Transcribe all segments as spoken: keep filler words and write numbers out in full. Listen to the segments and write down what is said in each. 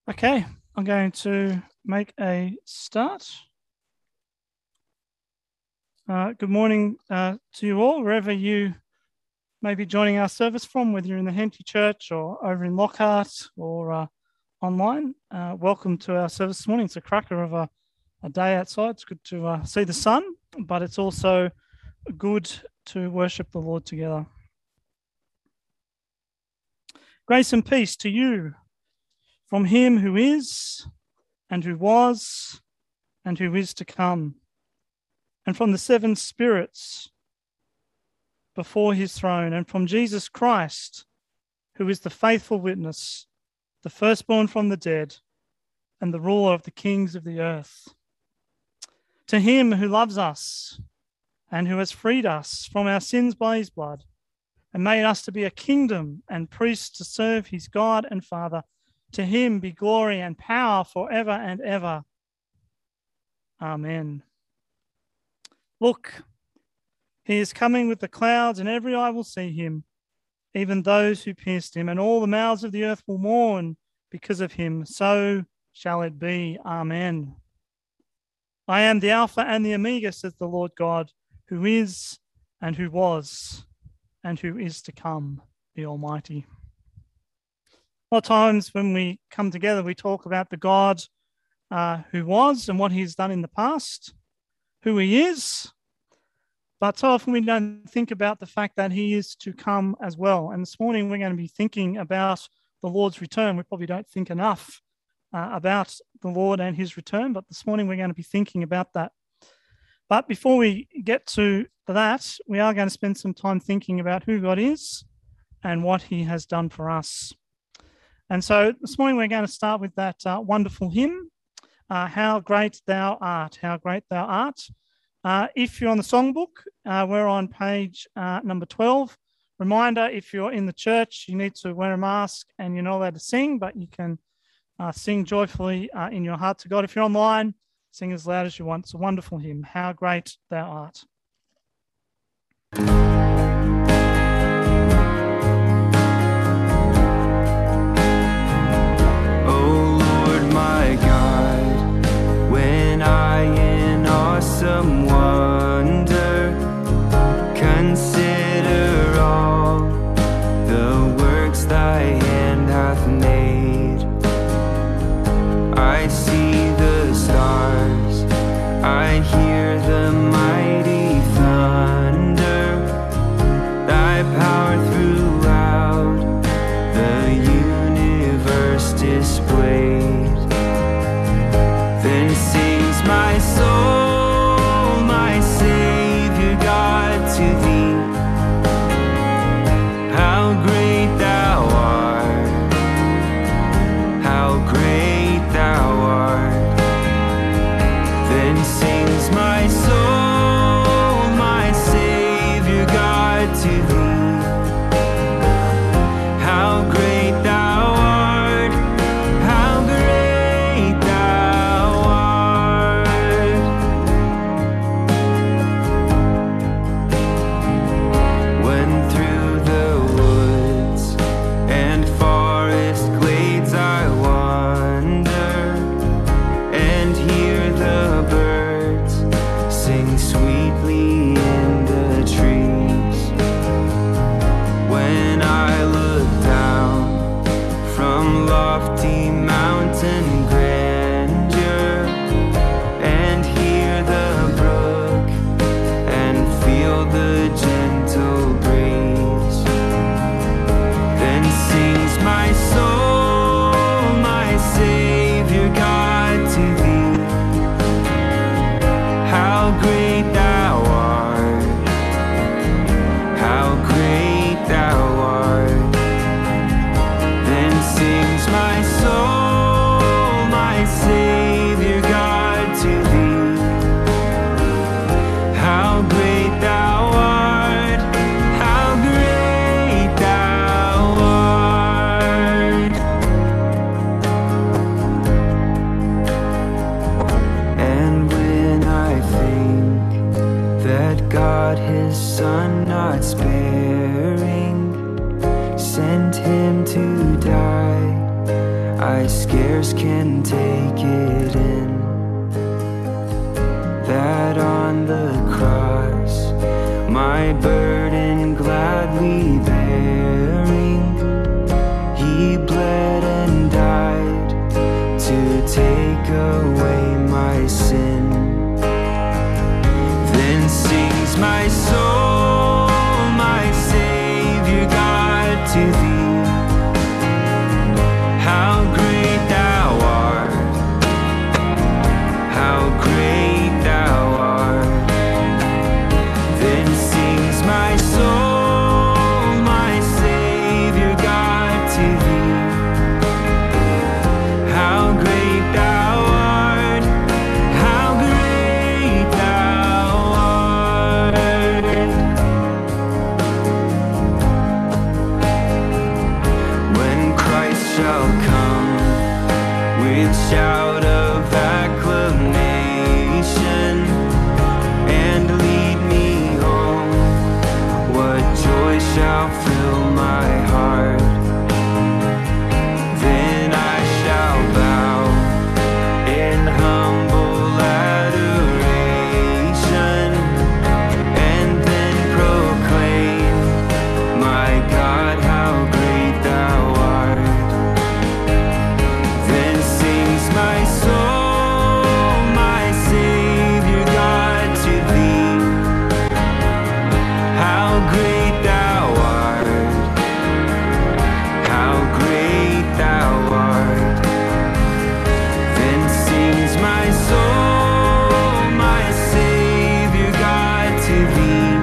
Okay, I'm going to make a start. Uh, good morning uh, to you all, wherever you may be joining our service from, whether you're in the Henty Church or over in Lockhart or uh, online. Uh, welcome to our service this morning. It's a cracker of a, a day outside. It's good to uh, see the sun, but it's also good to worship the Lord together. Grace and peace to you from him who is and who was and who is to come, and from the seven spirits before his throne, and from Jesus Christ, who is the faithful witness, the firstborn from the dead, and the ruler of the kings of the earth. To him who loves us and who has freed us from our sins by his blood, and made us to be a kingdom and priests to serve his God and Father, to him be glory and power forever and ever. Amen. Look, he is coming with the clouds, and every eye will see him, even those who pierced him, and all the mouths of the earth will mourn because of him. So shall it be. Amen. I am the Alpha and the Omega, says the Lord God, who is and who was and who is to come, the Almighty. A lot of times when we come together, we talk about the God uh, who was and what he's done in the past, who he is, but so often we don't think about the fact that he is to come as well. And this morning we're going to be thinking about the Lord's return. We probably don't think enough uh, about the Lord and his return, but this morning we're going to be thinking about that. But before we get to that, we are going to spend some time thinking about who God is and what he has done for us. And so this morning we're going to start with that uh, wonderful hymn, uh, How Great Thou Art, How Great Thou Art. Uh, if you're on the songbook, uh, we're on page uh, number twelve. Reminder, if you're in the church, you need to wear a mask and you're not allowed to sing, but you can uh, sing joyfully uh, in your heart to God. If you're online, sing as loud as you want. It's a wonderful hymn, How Great Thou Art. Some wonder, consider all the works thy hand hath made. I see the stars, I hear the mighty thunder, thy power throughout the universe displayed. Then sings my soul, to thee, how great thou art, how great thou art. Then sings my soul, my Savior God, to thee, how great thou art, how great thou art. When through the woods and forest glades I wander and hear the birds sing sweetly in the trees, when I look down from lofty mountain grandeur and hear the brook and feel the gentle breeze, then sings my soul, my Savior God, to thee, how great thou art, how great thou art. Then sings my soul, my Savior God, to thee, how great thou art, how great thou art. And when I think that God his Son not sparing sent him to die, I scarce ears can take it in, that on the cross, my burden gladly bearing, he bled and died to take away my sin. Then sings my soul, my Savior God, to thee. How great thou art, how great thou art. Then sings my soul, my Savior God, to thee. How great thou art, how great thou art. When Christ shall come with shout of acclamation and lead me home, what joy shall fill my heart. Then I shall bow in humble adoration and then proclaim, my God, how great thou art. Then sings my soul, my Savior God, to thee. How great thou art, how great thou art. Then sings my soul, my Savior God, to thee.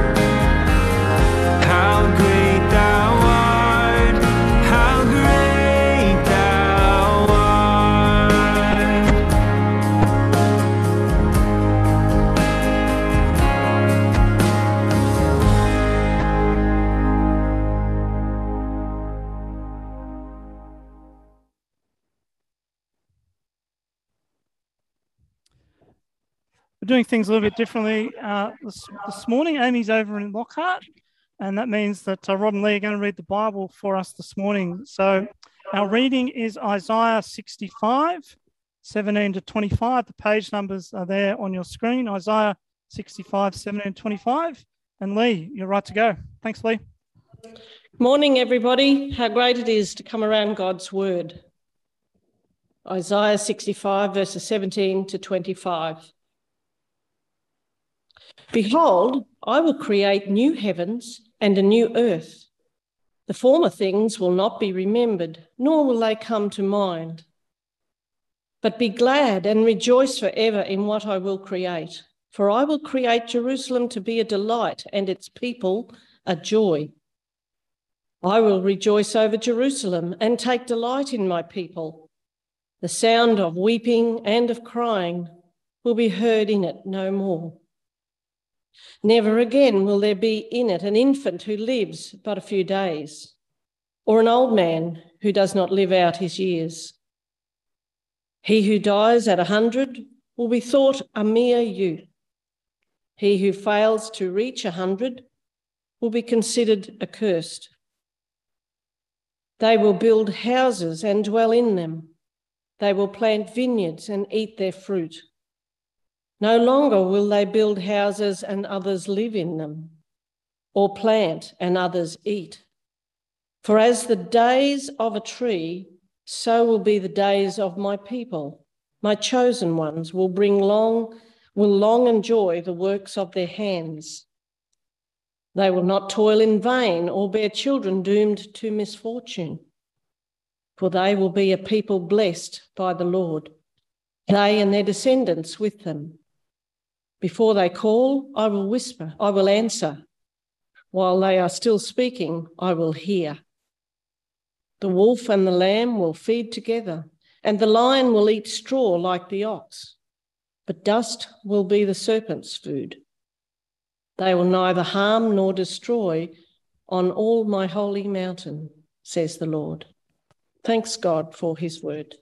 How great thou art, how great thou art. We're doing things a little bit differently uh, this, this morning. Amy's over in Lockhart, and that means that uh, Rod and Lee are going to read the Bible for us this morning. So our reading is Isaiah sixty-five, seventeen to twenty-five. The page numbers are there on your screen, Isaiah sixty-five, seventeen to twenty-five. And Lee, you're right to go. Thanks, Lee. Morning, everybody. How great it is to come around God's word. Isaiah sixty-five, verses seventeen to twenty-five. Behold, I will create new heavens and a new earth. The former things will not be remembered, nor will they come to mind. But be glad and rejoice forever in what I will create. For I will create Jerusalem to be a delight and its people a joy. I will rejoice over Jerusalem and take delight in my people. The sound of weeping and of crying will be heard in it no more. Never again will there be in it an infant who lives but a few days, or an old man who does not live out his years. He who dies at a hundred will be thought a mere youth. He who fails to reach a hundred will be considered accursed. They will build houses and dwell in them. They will plant vineyards and eat their fruit. No longer will they build houses and others live in them, or plant and others eat. For as the days of a tree, so will be the days of my people. My chosen ones will bring long, will long enjoy the works of their hands. They will not toil in vain or bear children doomed to misfortune. For they will be a people blessed by the Lord, they and their descendants with them. Before they call, I will whisper, I will answer. While they are still speaking, I will hear. The wolf and the lamb will feed together, and the lion will eat straw like the ox, but dust will be the serpent's food. They will neither harm nor destroy on all my holy mountain, says the Lord. Thanks God for his word.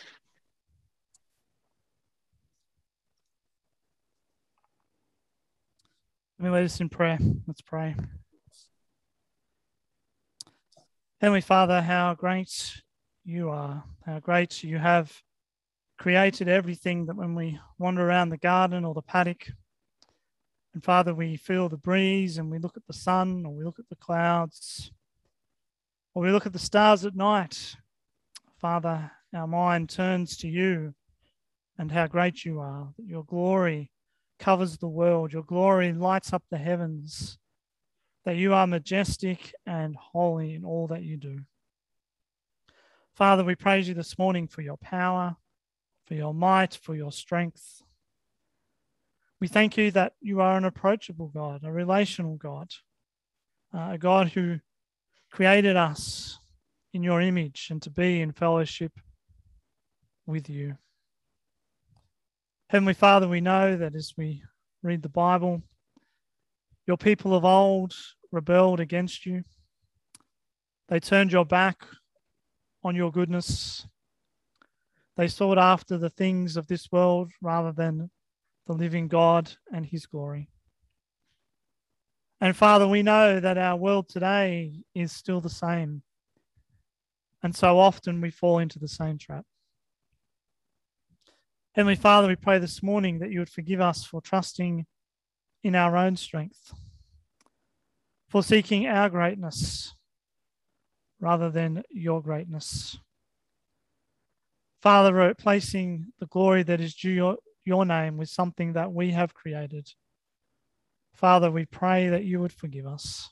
Let me lead us in prayer. Let's pray. Heavenly Father, how great you are, how great you have created everything, that when we wander around the garden or the paddock, and Father, we feel the breeze and we look at the sun, or we look at the clouds, or we look at the stars at night, Father, our mind turns to you and how great you are, that your glory covers the world, your glory lights up the heavens, that you are majestic and holy in all that you do. Father, we praise you this morning for your power, for your might, for your strength. We thank you that you are an approachable God, a relational God, uh, a God who created us in your image and to be in fellowship with you. Heavenly Father, we know that as we read the Bible, your people of old rebelled against you. They turned your back on your goodness. They sought after the things of this world rather than the living God and his glory. And Father, we know that our world today is still the same. And so often we fall into the same trap. Heavenly Father, we pray this morning that you would forgive us for trusting in our own strength, for seeking our greatness rather than your greatness. Father, replacing the glory that is due your, your name with something that we have created. Father, we pray that you would forgive us.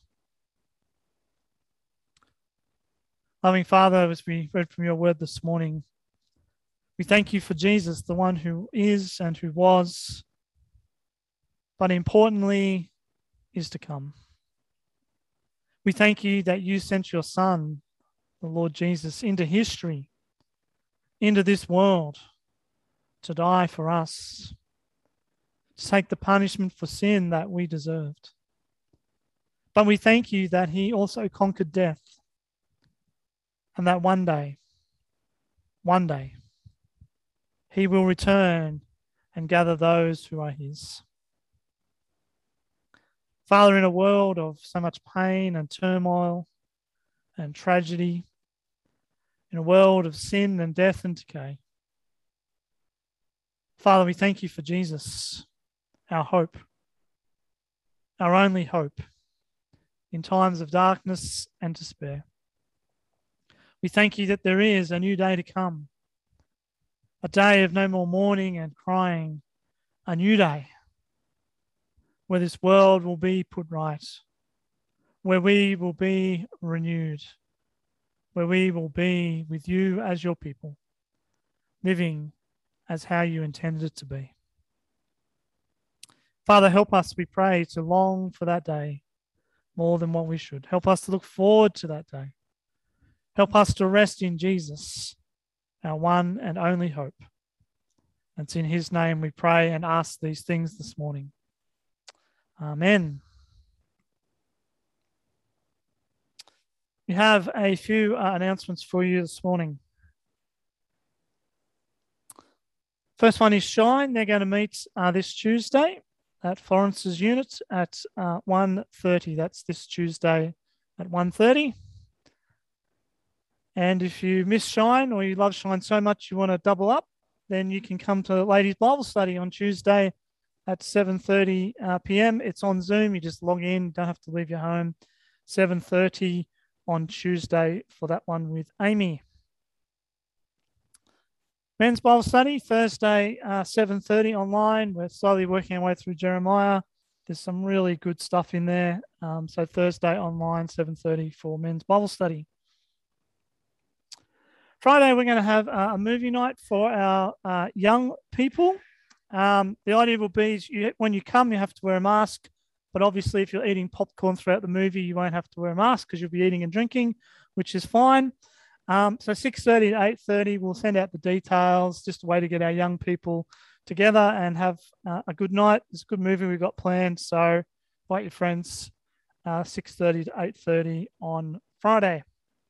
Loving Father, as we read from your word this morning, we thank you for Jesus, the one who is and who was, but importantly, is to come. We thank you that you sent your Son, the Lord Jesus, into history, into this world, to die for us, to take the punishment for sin that we deserved. But we thank you that he also conquered death, and that one day, one day, he will return and gather those who are his. Father, in a world of so much pain and turmoil and tragedy, in a world of sin and death and decay, Father, we thank you for Jesus, our hope, our only hope in times of darkness and despair. We thank you that there is a new day to come, a day of no more mourning and crying, a new day where this world will be put right, where we will be renewed, where we will be with you as your people, living as how you intended it to be. Father, help us, we pray, to long for that day more than what we should. Help us to look forward to that day. Help us to rest in Jesus, our one and only hope. And it's in his name we pray and ask these things this morning. Amen. We have a few uh, announcements for you this morning. First one is Shine. They're going to meet uh, this Tuesday at Florence's unit at uh, one thirty. That's this Tuesday at one thirty. And if you miss Shine or you love Shine so much you want to double up, then you can come to Ladies Bible Study on Tuesday at seven thirty uh, p m. It's on Zoom. You just log in. Don't have to leave your home. seven thirty on Tuesday for that one with Amy. Men's Bible Study, Thursday, uh, seven thirty online. We're slowly working our way through Jeremiah. There's some really good stuff in there. Um, so Thursday online, seven thirty for Men's Bible Study. Friday, we're going to have uh, a movie night for our uh, young people. Um, the idea will be is you, when you come, you have to wear a mask. But obviously, if you're eating popcorn throughout the movie, you won't have to wear a mask because you'll be eating and drinking, which is fine. Um, so six thirty to eight thirty, we'll send out the details, just a way to get our young people together and have uh, a good night. It's a good movie we've got planned. So invite your friends, uh, six thirty to eight thirty on Friday.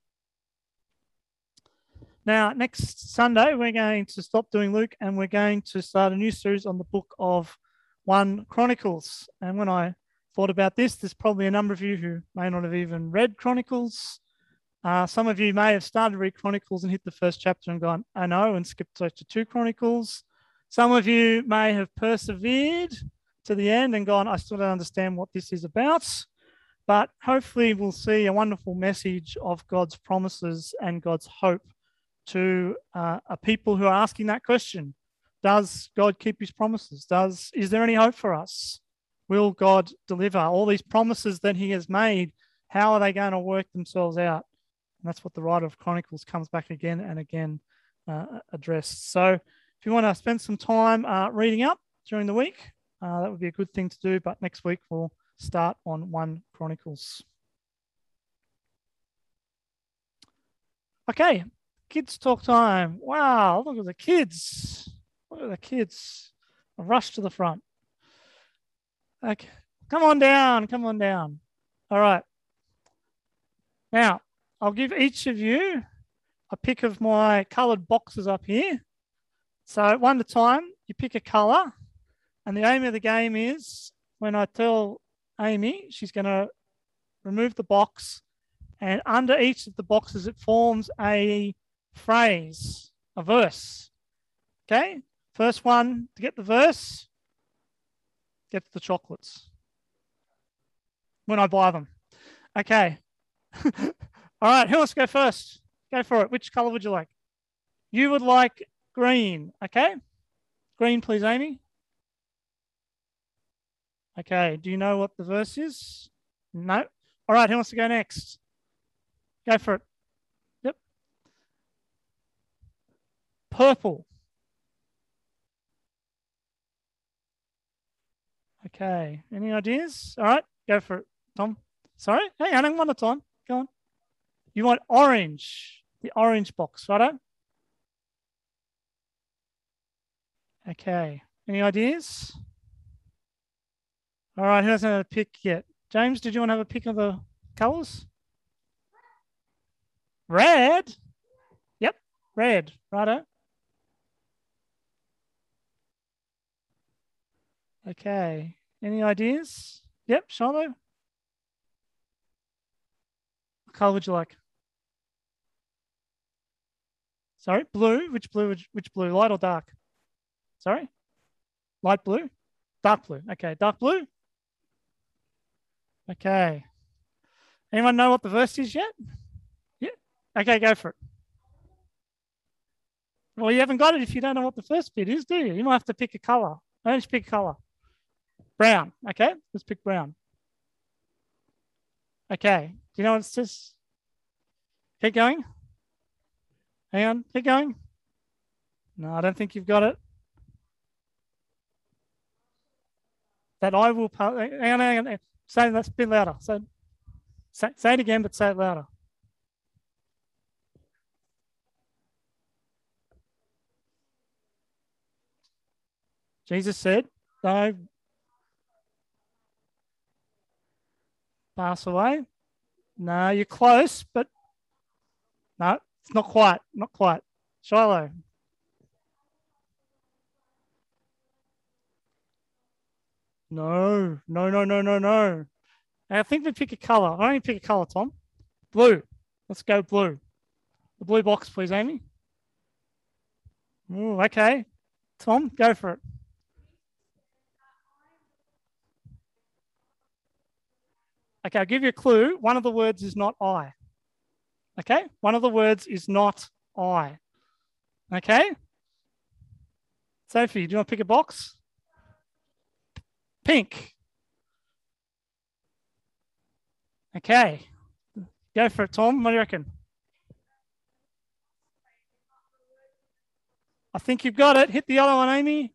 Now, next Sunday, we're going to stop doing Luke and we're going to start a new series on the book of First Chronicles. And when I thought about this, there's probably a number of you who may not have even read Chronicles. Uh, some of you may have started to read Chronicles and hit the first chapter and gone, I know, and skipped to two Chronicles. Some of you may have persevered to the end and gone, I still don't understand what this is about. But hopefully we'll see a wonderful message of God's promises and God's hope to uh, a people who are asking that question. Does God keep his promises? Does, is there any hope for us? Will God deliver? All these promises that he has made, how are they going to work themselves out? And that's what the writer of Chronicles comes back again and again uh, addressed. So if you want to spend some time uh, reading up during the week, uh, that would be a good thing to do. But next week we'll start on First Chronicles. Okay, kids talk time. Wow, look at the kids. Look at the kids. A rush to the front. Okay, come on down, come on down. All right. Now, I'll give each of you a pick of my coloured boxes up here. So one at a time, you pick a colour. And the aim of the game is when I tell Amy, she's going to remove the box. And under each of the boxes, it forms a phrase, a verse. Okay? First one to get the verse, gets the chocolates. When I buy them. Okay. All right, who wants to go first? Go for it. Which colour would you like? You would like green, okay? Green, please, Amy. Okay, do you know what the verse is? No. All right, who wants to go next? Go for it. Yep. Purple. Okay, any ideas? All right, go for it, Tom. Sorry, hang on, one at a time. Go on. You want orange, the orange box, righto? Okay, any ideas? All right, who hasn't had a pick yet? James, did you want to have a pick of the colours? Red? Yep, red, righto. Okay, any ideas? Yep, Shiloh? What colour would you like? Sorry, blue? Which blue? Which, which blue? Light or dark? Sorry? Light blue? Dark blue. Okay, dark blue? Okay. Anyone know what the verse is yet? Yeah. Okay, go for it. Well, you haven't got it if you don't know what the first bit is, do you? You might have to pick a colour. I just pick a colour. Brown. Okay, let's pick brown. Okay, do you know what it says? Keep going. Hang on, keep going. No, I don't think you've got it. That I will, hang on, hang on. Say that a bit louder. So, say, say it again, but say it louder. Jesus said, no, pass away. No, you're close, but no, it's not quite, not quite. Shiloh. No, no, no, no, no, no. I think we pick a colour. I only pick a colour, Tom. Blue. Let's go blue. The blue box, please, Amy. Ooh, okay. Tom, go for it. Okay, I'll give you a clue. One of the words is not I. Okay? One of the words is not I. Okay? Sophie, do you want to pick a box? Pink. Okay. Go for it, Tom. What do you reckon? I think you've got it. Hit the other one, Amy.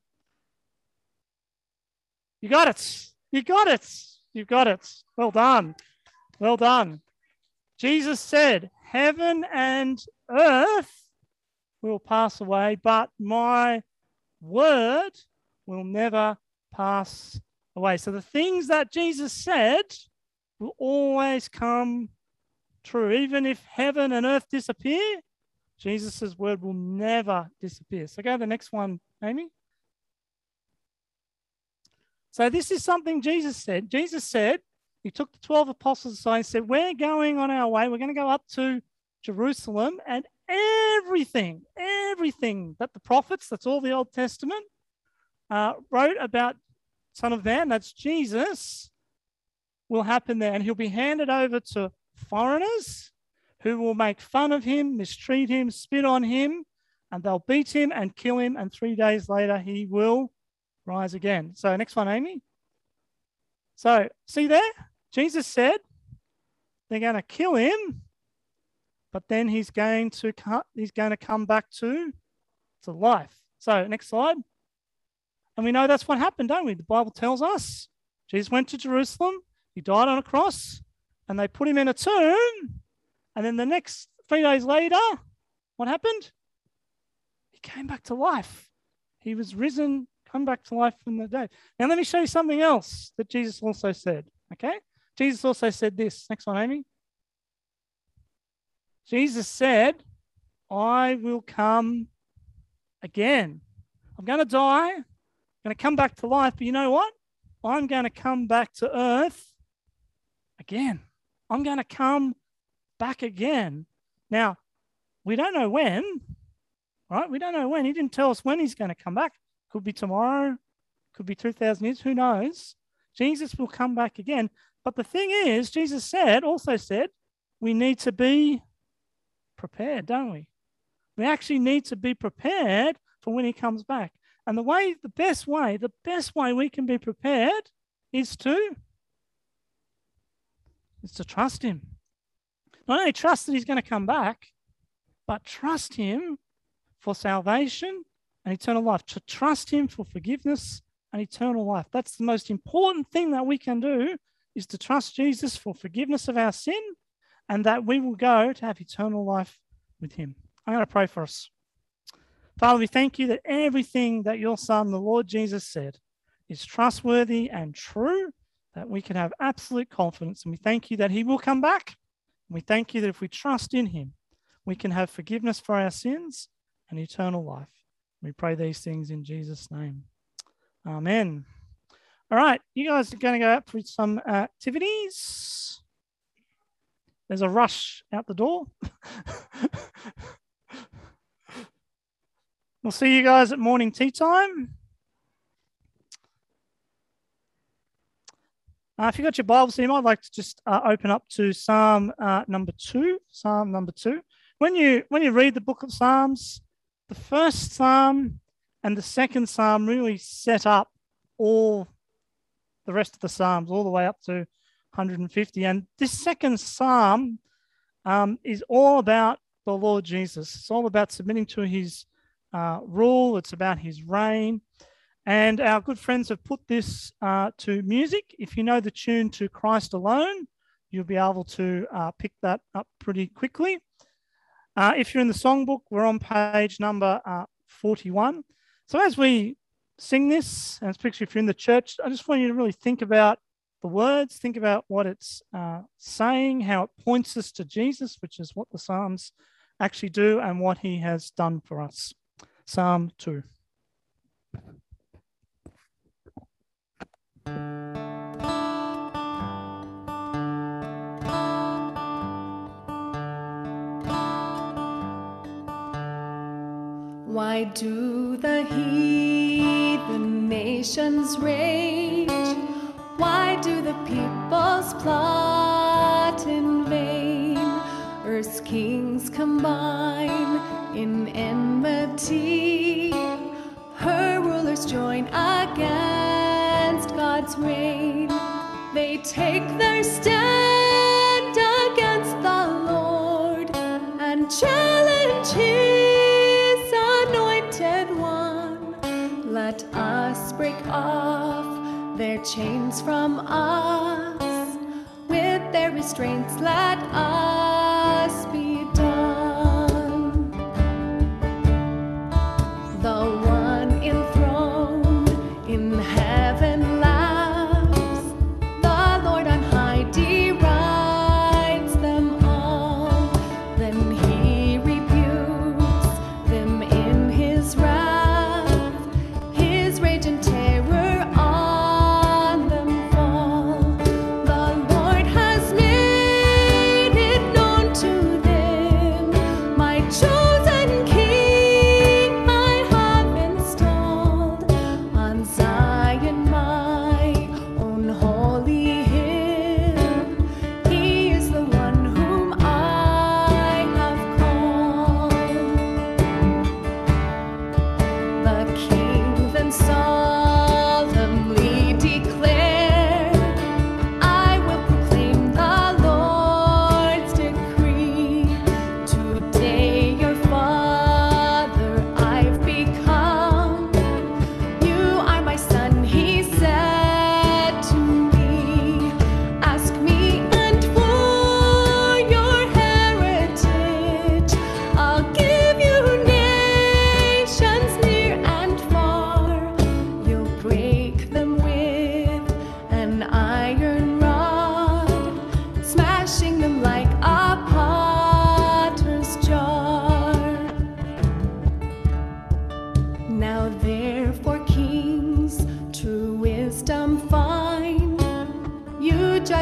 You got it. You got it. You've got it. Well done. Well done. Jesus said, heaven and earth will pass away, but my word will never pass away. So the things that Jesus said will always come true. Even if heaven and earth disappear, Jesus' word will never disappear. So go to the next one, Amy. So this is something Jesus said. Jesus said, he took the twelve apostles aside and said, we're going on our way. We're going to go up to Jerusalem, and everything, everything that the prophets, that's all the Old Testament, uh, wrote about Son of Man, that's Jesus, will happen there. And he'll be handed over to foreigners who will make fun of him, mistreat him, spit on him, and they'll beat him and kill him. And three days later, he will rise again. So next one, Amy. So see there, Jesus said they're going to kill him, but then he's going to come, he's going to come back to, to life. So next slide. And we know that's what happened, don't we? The Bible tells us Jesus went to Jerusalem, he died on a cross, and they put him in a tomb. And then the next three days later, what happened? He came back to life. He was risen, come back to life from the dead. Now let me show you something else that Jesus also said, okay? Jesus also said this. Next one, Amy. Jesus said, I will come again. I'm going to die. I'm going to come back to life. But you know what? I'm going to come back to earth again. I'm going to come back again. Now, we don't know when, right? We don't know when. He didn't tell us when he's going to come back. Could be tomorrow. Could be two thousand years. Who knows? Jesus will come back again. But the thing is, Jesus said, also said, we need to be prepared, don't we? We actually need to be prepared for when he comes back. And the way, the best way, the best way we can be prepared is to, is to trust him. Not only trust that he's going to come back, but trust him for salvation and eternal life. To trust him for forgiveness and eternal life. That's the most important thing that we can do, is to trust Jesus for forgiveness of our sin, and that we will go to have eternal life with him. I'm going to pray for us. Father, we thank you that everything that your Son, the Lord Jesus, said is trustworthy and true, that we can have absolute confidence. And we thank you that he will come back. And we thank you that if we trust in him, we can have forgiveness for our sins and eternal life. We pray these things in Jesus' name. Amen. All right, you guys are going to go out for some activities. There's a rush out the door. We'll see you guys at morning tea time. Uh, if you've got your Bibles here, I'd like to just uh, open up to Psalm uh, number two. Psalm number two. When you when you read the book of Psalms, the first Psalm and the second Psalm really set up all the rest of the Psalms, all the way up to one hundred fifty. And this second Psalm um, is all about the Lord Jesus. It's all about submitting to his uh, rule. It's about his reign. And our good friends have put this uh, to music. If you know the tune to Christ Alone, you'll be able to uh, pick that up pretty quickly. Uh, if you're in the songbook, we're on page number uh, forty-one. So as we sing this, and especially if you're in the church, I just want you to really think about the words, think about what it's uh, saying, how it points us to Jesus, which is what the Psalms actually do and what he has done for us. Psalm two. Why do the heathen nations rage? Why do the peoples plot in vain? Earth's kings combine in enmity. Her rulers join against God's reign. They take their stand against the Lord and challenge his anointed one. Let us break off their chains from us. With their restraints, let us be done. The one enthroned in heaven laughs. The Lord on high derides them all. Then he rebukes them in his wrath. His rage and terror on them fall. The Lord has made it known.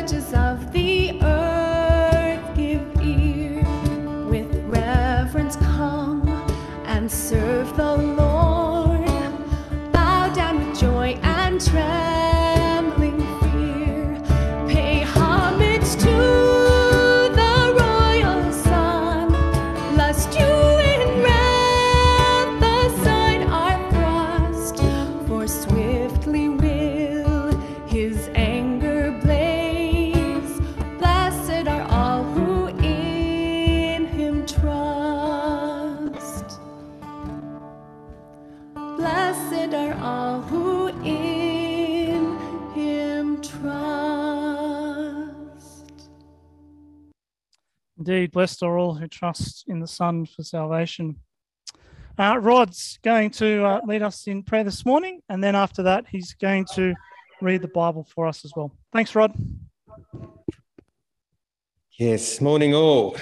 judges of the earth, give ear. With reverence come and serve the Lord. Bow down with joy and trembling fear. Pay homage to the royal Son, lest you in wrath aside are thrust. For swiftly will his anger blaze. Blessed are all who in him trust. Blessed are all who in him trust. Indeed, blessed are all who trust in the Son for salvation. Uh, Rod's going to uh, lead us in prayer this morning, and then after that, he's going to read the Bible for us as well. Thanks, Rod. Yes, morning all.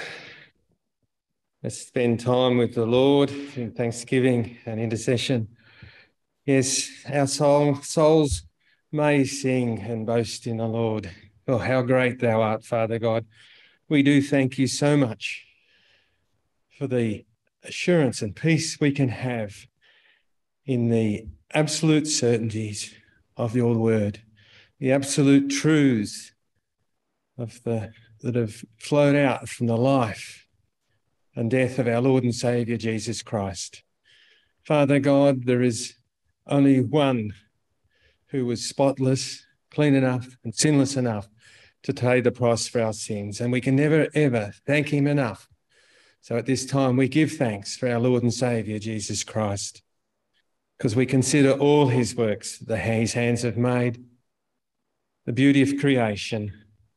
Let's spend time with the Lord in thanksgiving and intercession. Yes, our soul, souls may sing and boast in the Lord. Oh, how great thou art, Father God. We do thank you so much for the assurance and peace we can have in the absolute certainties of your word, the absolute truths of the that have flowed out from the life and death of our Lord and Saviour, Jesus Christ. Father God, there is only one who was spotless, clean enough and sinless enough to pay the price for our sins, and we can never, ever thank him enough. So at this time, we give thanks for our Lord and Saviour, Jesus Christ, because we consider all his works that his hands have made, the beauty of creation,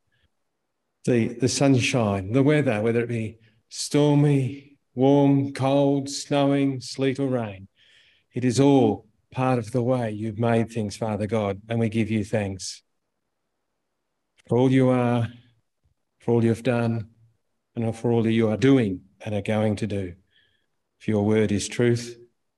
the, the sunshine, the weather, whether it be stormy, warm, cold, snowing, sleet or rain. It is all part of the way you've made things, Father God, and we give you thanks for all you are, for all you've done, and for all that you are doing and are going to do. For your word is truth.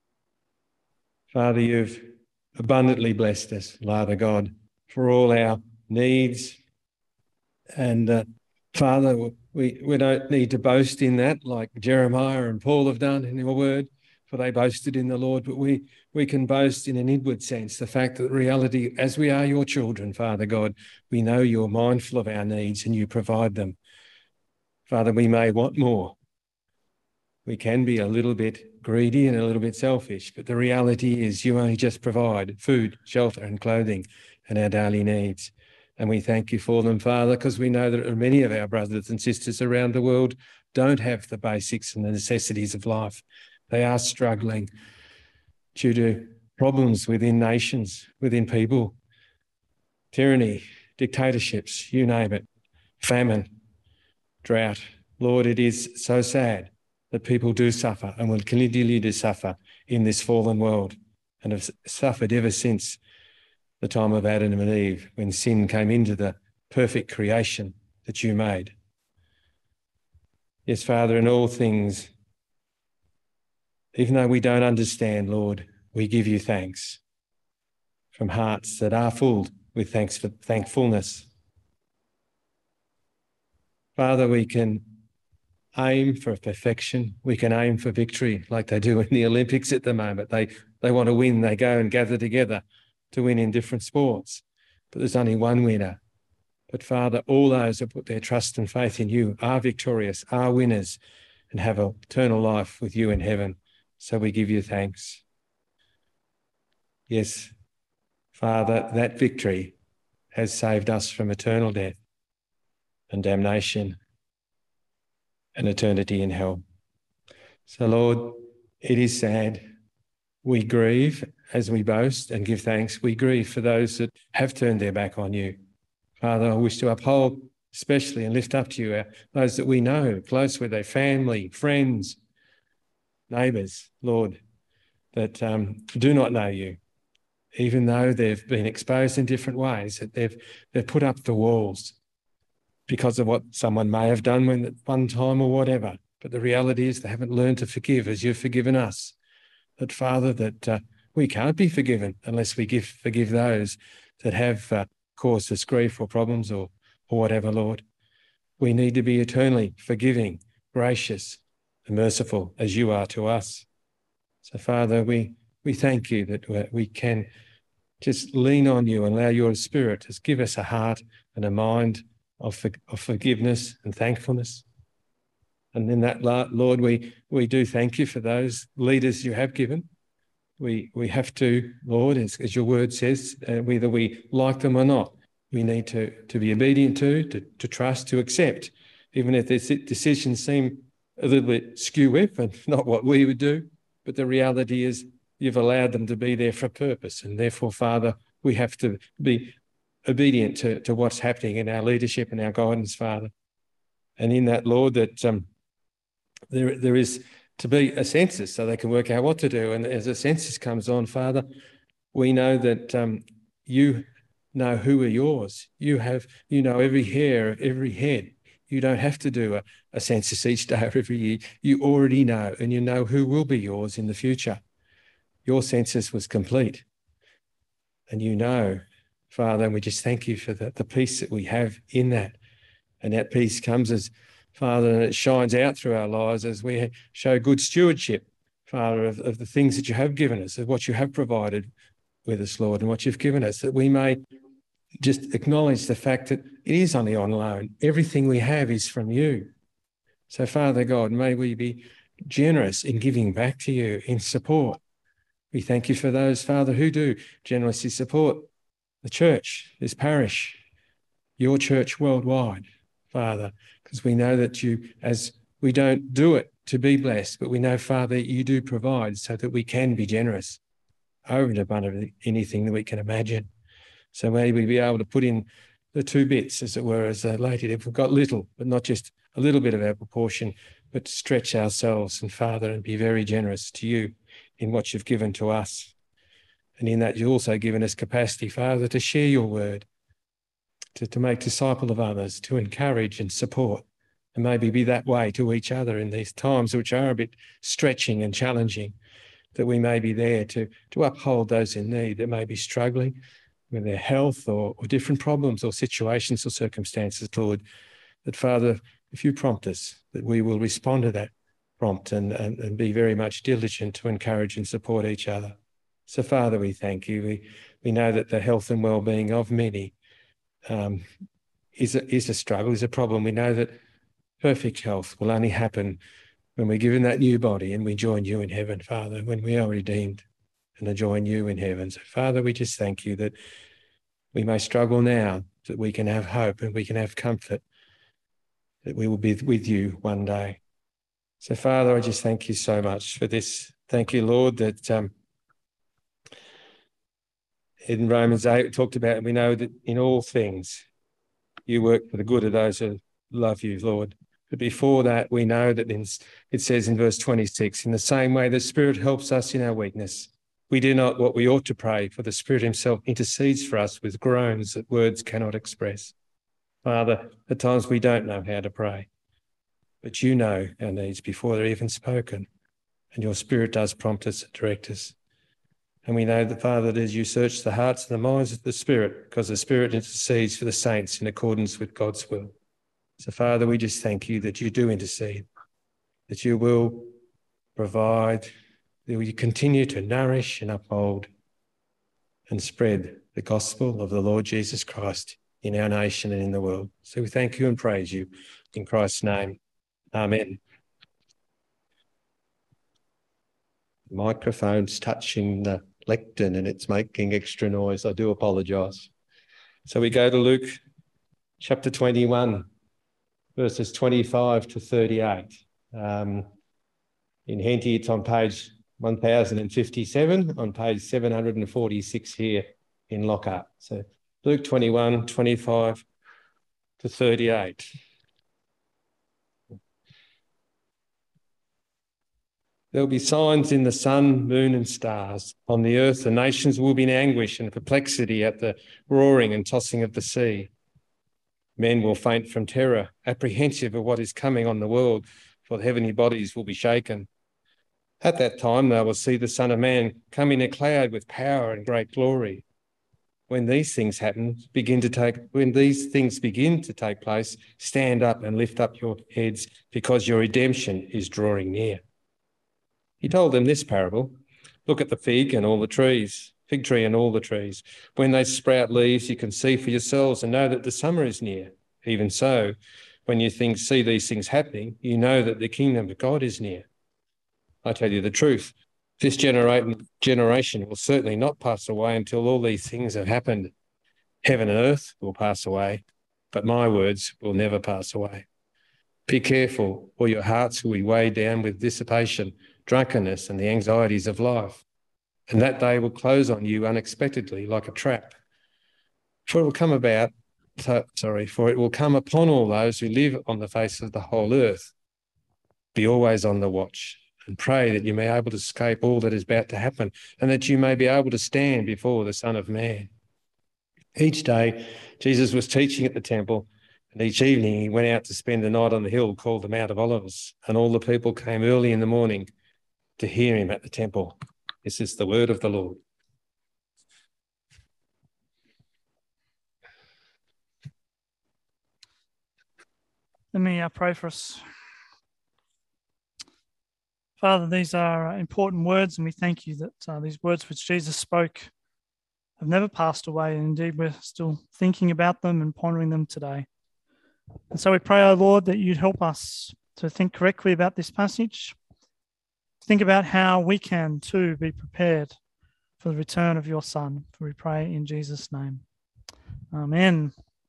Father, you've abundantly blessed us, Father God, for all our needs. And uh, Father, we, we don't need to boast in that like Jeremiah and Paul have done in your word, for they boasted in the Lord, but we, we can boast in an inward sense, the fact that the reality, as we are your children, Father God, we know you're mindful of our needs and you provide them. Father, we may want more. We can be a little bit greedy and a little bit selfish, but the reality is you only just provide food, shelter and clothing and our daily needs. And we thank you for them, Father, because we know that many of our brothers and sisters around the world don't have the basics and the necessities of life. They are struggling due to problems within nations, within people, tyranny, dictatorships, you name it, famine, drought. Lord, it is so sad that people do suffer and will continue to suffer in this fallen world and have suffered ever since the time of Adam and Eve, when sin came into the perfect creation that you made. Yes, Father, in all things, even though we don't understand, Lord, we give you thanks from hearts that are full with thanks for thankfulness. Father, we can aim for perfection. We can aim for victory like they do in the Olympics at the moment. They, they want to win. They go and gather together to win in different sports. But there's only one winner. But Father, all those who put their trust and faith in you are victorious, are winners, and have eternal life with you in heaven. So we give you thanks. Yes, Father, that victory has saved us from eternal death and damnation and eternity in hell. So, Lord, it is sad. We grieve as we boast and give thanks. We grieve for those that have turned their back on you. Father, I wish to uphold especially and lift up to you those that we know, close with their family, friends, neighbours, Lord, that um, do not know you, even though they've been exposed in different ways, that they've, they've put up the walls because of what someone may have done when, at one time or whatever. But the reality is they haven't learned to forgive as you've forgiven us. That, Father, that uh, we can't be forgiven unless we give, forgive those that have uh, caused us grief or problems or, or whatever, Lord. We need to be eternally forgiving, gracious, and merciful as you are to us. So, Father, we, we thank you that we can just lean on you and allow your Spirit to give us a heart and a mind of, of forgiveness and thankfulness. And in that, Lord, we, we do thank you for those leaders you have given. We, we have to, Lord, as, as your word says, uh, whether we like them or not, we need to, to be obedient to, to, to trust, to accept, even if their decisions seem a little bit skew-whip and not what we would do. But the reality is you've allowed them to be there for a purpose. And therefore, Father, we have to be obedient to, to what's happening in our leadership and our guidance, Father. And in that, Lord, that um, there, there is to be a census so they can work out what to do. And as a census comes on, Father, we know that um, you know who are yours. You have, you know every hair of every head. You don't have to do a, a census each day or every year. You already know, and you know who will be yours in the future. Your census was complete. And you know, Father, and we just thank you for the, the peace that we have in that. And that peace comes as, Father, and it shines out through our lives as we show good stewardship, Father, of, of the things that you have given us, of what you have provided with us, Lord, and what you've given us, that we may just acknowledge the fact that it is only on loan. Everything we have is from you. So, Father God, may we be generous in giving back to you in support. We thank you for those, Father, who do generously support the church, this parish, your church worldwide, Father, because we know that you, as we don't do it to be blessed, but we know, Father, you do provide so that we can be generous over and above anything that we can imagine. So may we be able to put in the two bits, as it were, as a lady, if we've got little, but not just a little bit of our proportion, but stretch ourselves and, Father, and be very generous to you in what you've given to us. And in that you've also given us capacity, Father, to share your word, to, to make disciple of others, to encourage and support, and maybe be that way to each other in these times which are a bit stretching and challenging, that we may be there to, to uphold those in need that may be struggling with their health or, or different problems or situations or circumstances, Lord, that, Father, if you prompt us, that we will respond to that prompt and, and, and be very much diligent to encourage and support each other. So, Father, we thank you. We, we know that the health and well-being of many um, is, a, is a struggle, is a problem. We know that perfect health will only happen when we're given that new body and we join you in heaven, Father, when we are redeemed and join you in heaven. So, Father, we just thank you that we may struggle now, that we can have hope and we can have comfort, that we will be with you one day. So, Father, I just thank you so much for this. Thank you, Lord, that um, in Romans eight, we talked about, we know that in all things you work for the good of those who love you, Lord. But before that, we know that in, it says in verse twenty-six, in the same way the Spirit helps us in our weakness. We do not what we ought to pray, for the Spirit himself intercedes for us with groans that words cannot express. Father, at times we don't know how to pray, but you know our needs before they're even spoken, and your Spirit does prompt us and direct us. And we know that, Father, that as you search the hearts and the minds of the Spirit, because the Spirit intercedes for the saints in accordance with God's will. So, Father, we just thank you that you do intercede, that you will provide, that you continue to nourish and uphold and spread the gospel of the Lord Jesus Christ in our nation and in the world. So we thank you and praise you in Christ's name. Amen. The microphone's touching the lectern and it's making extra noise. I do apologise. So we go to Luke chapter twenty-one, verses twenty-five to thirty-eight. Um, in Henty, it's on page one thousand fifty-seven, on page seven hundred forty-six here in Lockhart. So Luke twenty-one, twenty-five to thirty-eight. There'll be signs in the sun, moon and stars. On the earth, the nations will be in anguish and perplexity at the roaring and tossing of the sea. Men will faint from terror, apprehensive of what is coming on the world, for the heavenly bodies will be shaken. At that time, they will see the Son of Man come in a cloud with power and great glory. when these things happen, begin to take, when these things begin to take place, stand up and lift up your heads, because your redemption is drawing near. He told them this parable: look at the fig and all the trees, fig tree and all the trees. When they sprout leaves, you can see for yourselves and know that the summer is near. Even so, when you think, see these things happening, you know that the kingdom of God is near. I tell you the truth, this genera- generation will certainly not pass away until all these things have happened. Heaven and earth will pass away, but my words will never pass away. Be careful, or your hearts will be weighed down with dissipation, drunkenness, and the anxieties of life. And that day will close on you unexpectedly like a trap. For it will come about, sorry, for it will come upon all those who live on the face of the whole earth. Be always on the watch, and pray that you may be able to escape all that is about to happen, and that you may be able to stand before the Son of Man. Each day, Jesus was teaching at the temple, and each evening he went out to spend the night on the hill called the Mount of Olives, and all the people came early in the morning to hear him at the temple. This is the word of the Lord. Let me uh, pray for us. Father, these are uh, important words, and we thank you that uh, these words which Jesus spoke have never passed away, and indeed we're still thinking about them and pondering them today. And so we pray, O Lord, that you'd help us to think correctly about this passage, think about how we can too be prepared for the return of your Son. For we pray in Jesus' name. Amen.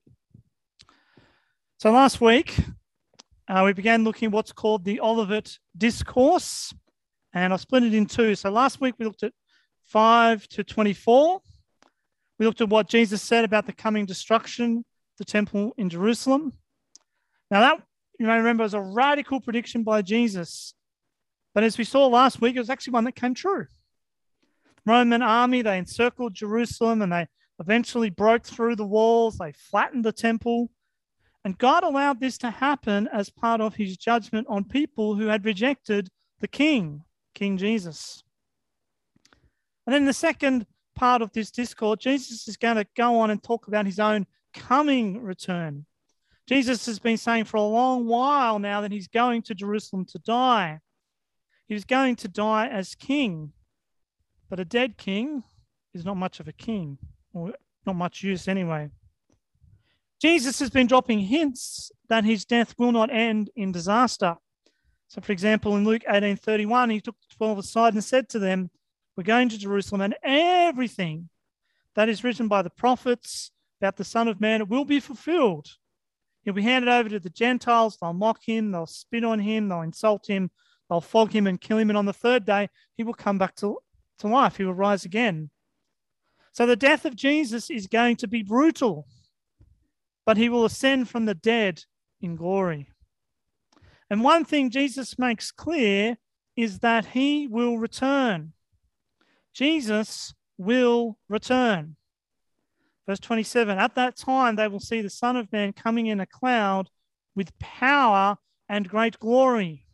So last week, uh, we began looking at what's called the Olivet Discourse, and I split it in two. So last week we looked at five to twenty-four. We looked at what Jesus said about the coming destruction of the temple in Jerusalem. Now that, you may remember, was a radical prediction by Jesus. But as we saw last week, it was actually one that came true. The Roman army, they encircled Jerusalem and they eventually broke through the walls. They flattened the temple. And God allowed this to happen as part of his judgment on people who had rejected the King, King Jesus. And then the second part of this discourse, Jesus is going to go on and talk about his own coming return. Jesus has been saying for a long while now that he's going to Jerusalem to die. He was going to die as king, but a dead king is not much of a king, or not much use anyway. Jesus has been dropping hints that his death will not end in disaster. So, for example, in Luke eighteen thirty-one, he took the twelve aside and said to them, we're going to Jerusalem, and everything that is written by the prophets about the Son of Man will be fulfilled. He'll be handed over to the Gentiles. They'll mock him. They'll spit on him. They'll insult him. They'll flog him and kill him. And on the third day, he will come back to, to life. He will rise again. So the death of Jesus is going to be brutal, but he will ascend from the dead in glory. And one thing Jesus makes clear is that he will return. Jesus will return. Verse twenty-seven, at that time they will see the Son of Man coming in a cloud with power and great glory.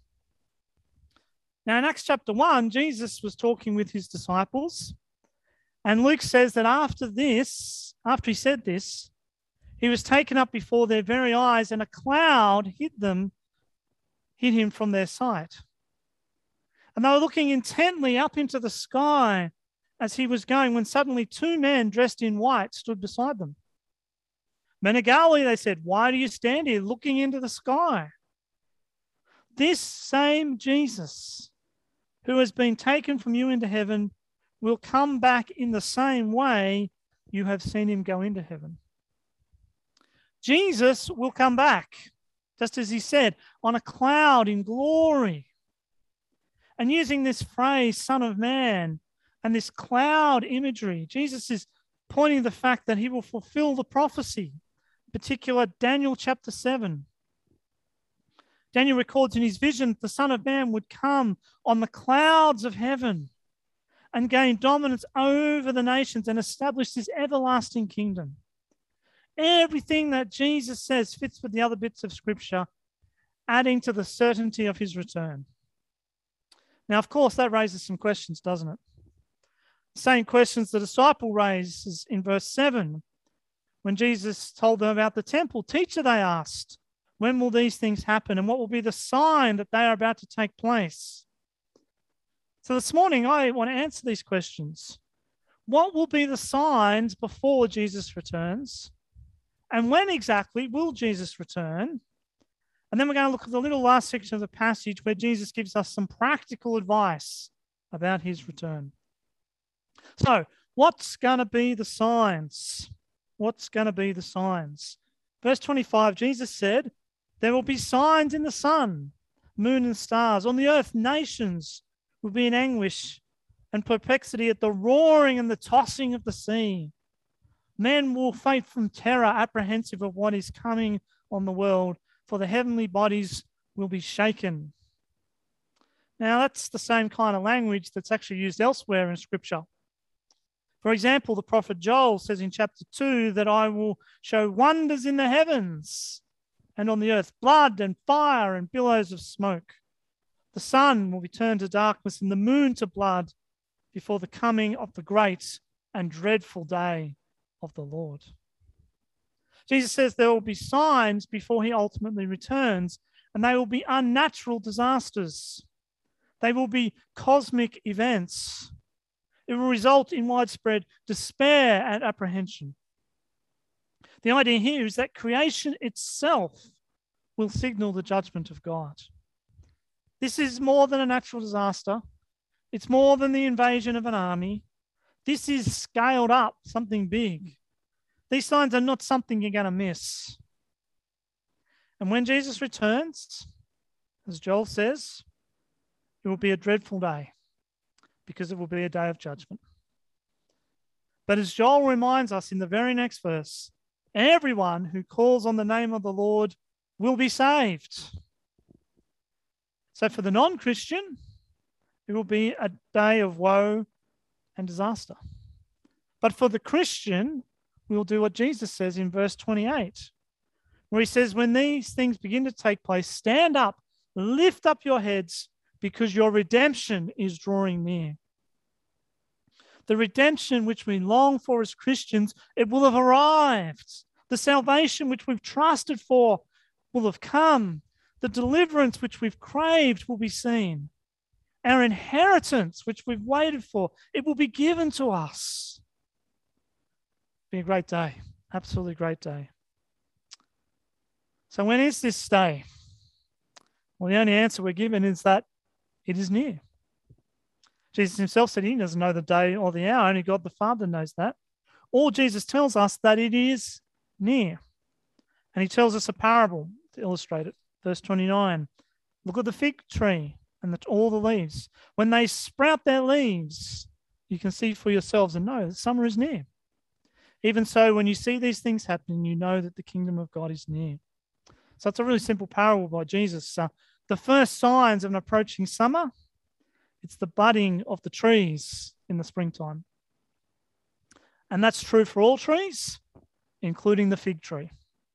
Now in Acts chapter one, Jesus was talking with his disciples, and Luke says that after this, after he said this, he was taken up before their very eyes, and a cloud hid them, hid him from their sight. And they were looking intently up into the sky as he was going, when suddenly two men dressed in white stood beside them. Men of Galilee, they said, why do you stand here looking into the sky? This same Jesus who has been taken from you into heaven will come back in the same way you have seen him go into heaven. Jesus will come back, just as he said, on a cloud in glory. And using this phrase, Son of Man, and this cloud imagery, Jesus is pointing to the fact that he will fulfill the prophecy, in particular Daniel chapter seven. Daniel records in his vision the Son of Man would come on the clouds of heaven and gain dominance over the nations and establish his everlasting kingdom. Everything that Jesus says fits with the other bits of Scripture, adding to the certainty of his return. Now, of course, that raises some questions, doesn't it? Same questions the disciple raises in verse seven. When Jesus told them about the temple, "Teacher," they asked, "when will these things happen, and what will be the sign that they are about to take place?" So this morning, I want to answer these questions. What will be the signs before Jesus returns? And when exactly will Jesus return? And then we're going to look at the little last section of the passage where Jesus gives us some practical advice about his return. So, what's going to be the signs? What's going to be the signs? Verse twenty-five, Jesus said, "There will be signs in the sun, moon, and stars. On the earth, nations will be in anguish and perplexity at the roaring and the tossing of the sea. Men will faint from terror, apprehensive of what is coming on the world, for the heavenly bodies will be shaken." Now, that's the same kind of language that's actually used elsewhere in Scripture. For example, the prophet Joel says in chapter two that I will show wonders in the heavens and on the earth, blood and fire and billows of smoke. The sun will be turned to darkness and the moon to blood before the coming of the great and dreadful day of the Lord. Jesus says there will be signs before he ultimately returns, and they will be unnatural disasters. They will be cosmic events. It will result in widespread despair and apprehension. The idea here is that creation itself will signal the judgment of God. This is more than a natural disaster. It's more than the invasion of an army. This is scaled up, something big. These signs are not something you're going to miss. And when Jesus returns, as Joel says, it will be a dreadful day because it will be a day of judgment. But as Joel reminds us in the very next verse, everyone who calls on the name of the Lord will be saved. So for the non-Christian, it will be a day of woe and disaster. But for the Christian, we'll do what Jesus says in verse twenty-eight, where he says, when these things begin to take place, stand up, lift up your heads, because your redemption is drawing near. The redemption which we long for as Christians, it will have arrived. The salvation which we've trusted for will have come. The deliverance which we've craved will be seen. Our inheritance which we've waited for, it will be given to us. Be a great day, absolutely great day. So when is this day? Well, the only answer we're given is that it is near. Jesus himself said he doesn't know the day or the hour, only God the Father knows that. All Jesus tells us that it is near. And he tells us a parable to illustrate it. Verse twenty-nine, look at the fig tree and the, all the leaves. When they sprout their leaves, you can see for yourselves and know that summer is near. Even so, when you see these things happening, you know that the kingdom of God is near. So it's a really simple parable by Jesus. Uh, the first signs of an approaching summer, it's the budding of the trees in the springtime. And that's true for all trees, including the fig tree.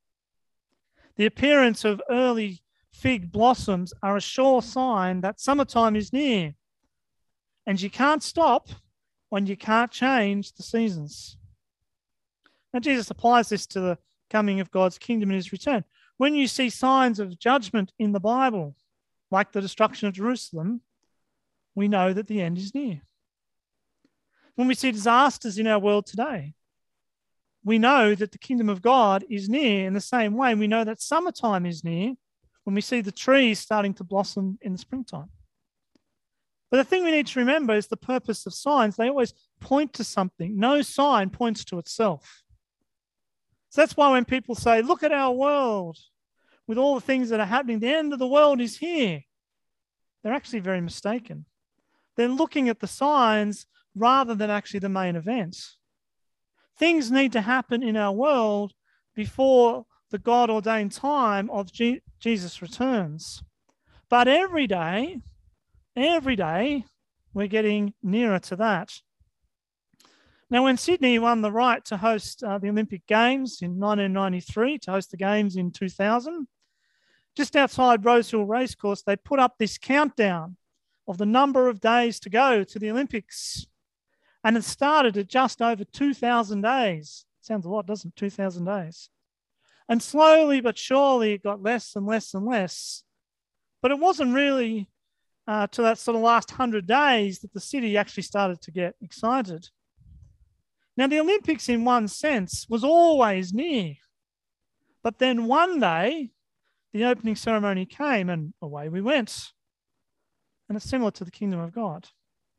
The appearance of early fig blossoms are a sure sign that summertime is near. And you can't stop when you can't change the seasons. Now, Jesus applies this to the coming of God's kingdom and his return. When you see signs of judgment in the Bible, like the destruction of Jerusalem, we know that the end is near. When we see disasters in our world today, we know that the kingdom of God is near. In the same way, we know that summertime is near when we see the trees starting to blossom in the springtime. But the thing we need to remember is the purpose of signs. They always point to something. No sign points to itself. So that's why when people say, look at our world with all the things that are happening, the end of the world is here, they're actually very mistaken. They're looking at the signs rather than actually the main event. Things need to happen in our world before the God-ordained time of G- Jesus returns. But every day, every day, we're getting nearer to that. Now, when Sydney won the right to host uh, the Olympic Games in nineteen ninety-three, to host the Games in two thousand, just outside Rosehill Racecourse, they put up this countdown of the number of days to go to the Olympics. And it started at just over two thousand days. Sounds a lot, doesn't it? two thousand days. And slowly but surely it got less and less and less. But it wasn't really uh, to that sort of last one hundred days that the city actually started to get excited. Now, the Olympics, in one sense, was always near. But then one day, the opening ceremony came and away we went. And it's similar to the kingdom of God.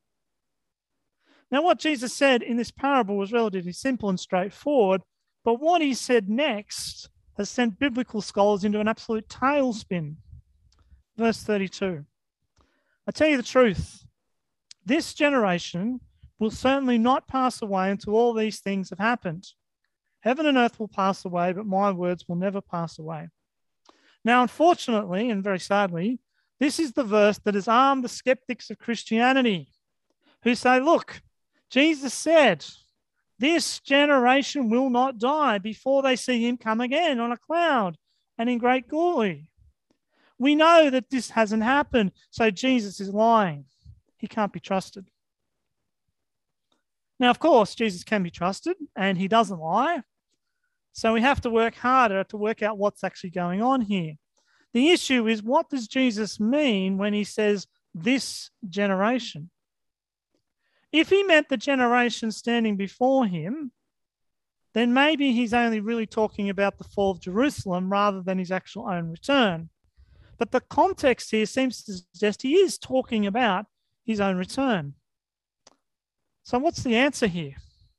Now, what Jesus said in this parable was relatively simple and straightforward, but what he said next has sent biblical scholars into an absolute tailspin. Verse thirty-two. I tell you the truth, this generation will certainly not pass away until all these things have happened. Heaven and earth will pass away, but my words will never pass away. Now, unfortunately, and very sadly, this is the verse that has armed the skeptics of Christianity, who say, look, Jesus said, this generation will not die before they see him come again on a cloud and in great glory. We know that this hasn't happened, so Jesus is lying. He can't be trusted. Now, of course, Jesus can be trusted and he doesn't lie. So we have to work harder to work out what's actually going on here. The issue is, what does Jesus mean when he says this generation? If he meant the generation standing before him, then maybe he's only really talking about the fall of Jerusalem rather than his actual own return. But the context here seems to suggest he is talking about his own return. So what's the answer here?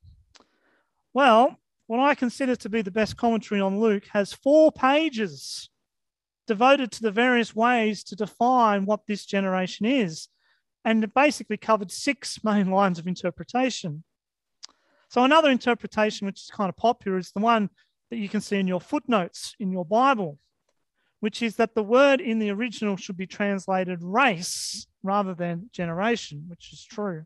Well, what I consider to be the best commentary on Luke has four pages devoted to the various ways to define what this generation is, and it basically covered six main lines of interpretation. So another interpretation, which is kind of popular, is the one that you can see in your footnotes in your Bible, which is that the word in the original should be translated race rather than generation, which is true.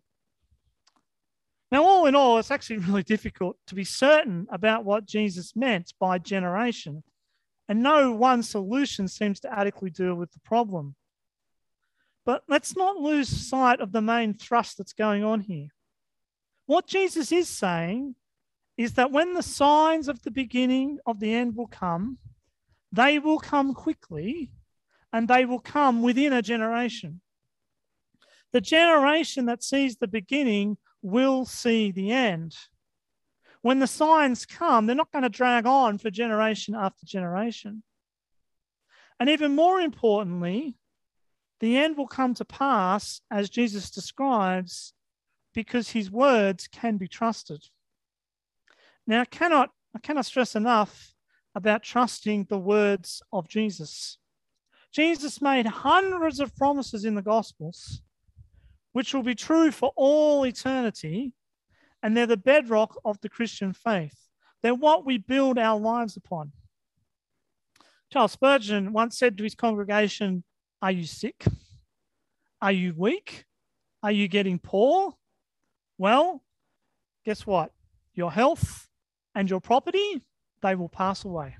Now, all in all, it's actually really difficult to be certain about what Jesus meant by generation, and no one solution seems to adequately deal with the problem. But let's not lose sight of the main thrust that's going on here. What Jesus is saying is that when the signs of the beginning of the end will come, they will come quickly, and they will come within a generation. The generation that sees the beginning will see the end. When the signs come, they're not going to drag on for generation after generation. And even more importantly, the end will come to pass, as Jesus describes, because his words can be trusted. Now, I cannot, I cannot stress enough about trusting the words of Jesus. Jesus made hundreds of promises in the Gospels, which will be true for all eternity, and they're the bedrock of the Christian faith. They're what we build our lives upon. Charles Spurgeon once said to his congregation, "Are you sick? Are you weak? Are you getting poor? Well, guess what? Your health and your property, they will pass away.